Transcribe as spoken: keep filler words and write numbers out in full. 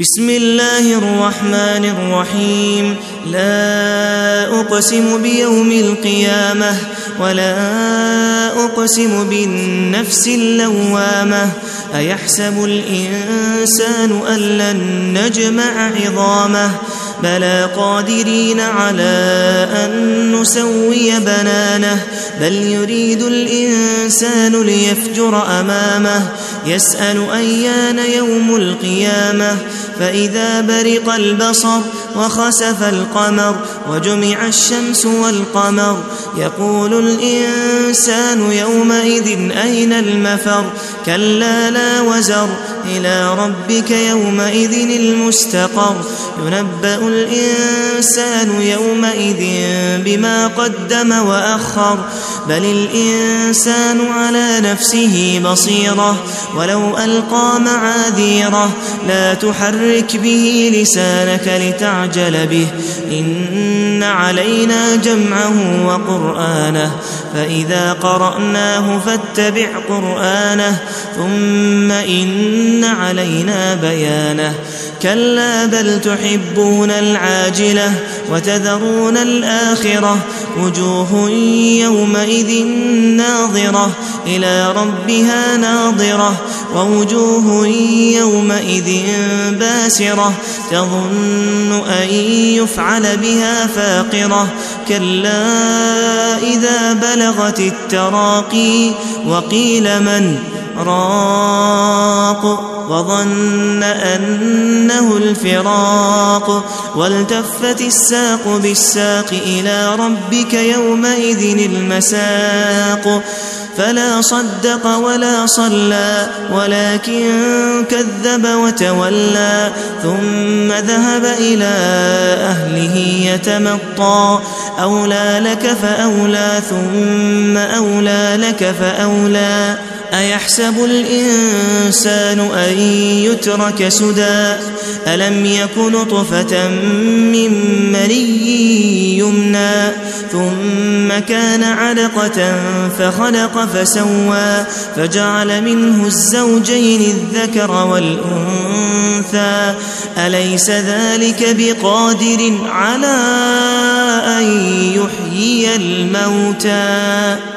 بسم الله الرحمن الرحيم. لا أقسم بيوم القيامة ولا أقسم بالنفس اللوامة. أيحسب الإنسان أن لن نجمع عظامه بلى قادرين على أن نسوي بنانه بل يريد الإنسان ليفجر أمامه يسأل أيان يوم القيامة فإذا برق البصر وخسف القمر وجمع الشمس والقمر يقول الإنسان يومئذ أين المفر كلا لا وزر إلى ربك يومئذ المستقر ينبأ الإنسان يومئذ بما قدم وأخر بل الإنسان على نفسه بصيرة ولو ألقى معاذيره لا تحرك به لسانك لتعجل به إن علينا جمعه وقرآنه فإذا قرأناه فاتبع قرآنه ثم إن علينا بيانه كلا بل تحبون العاجلة وتذرون الآخرة وجوه يومئذ ناظرة إلى ربها ناظرة ووجوه يومئذ باسرة تظن أن يفعل بها فاقرة كلا إذا بلغت التراقي وقيل من راق وظن أنه الفراق والتفت الساق بالساق إلى ربك يومئذ المساق فلا صدق ولا صلى ولكن كذب وتولى ثم ذهب إلى أهله يتمطى أولى لك فأولى ثم أولى لك فأولى أيحسب الإنسان أن يترك سدى ألم يك نطفة من مني يمنى ثم كان علقة فخلق فسوى فجعل منه الزوجين الذكر والأنثى أليس ذلك بقادر على أن يحيي الموتى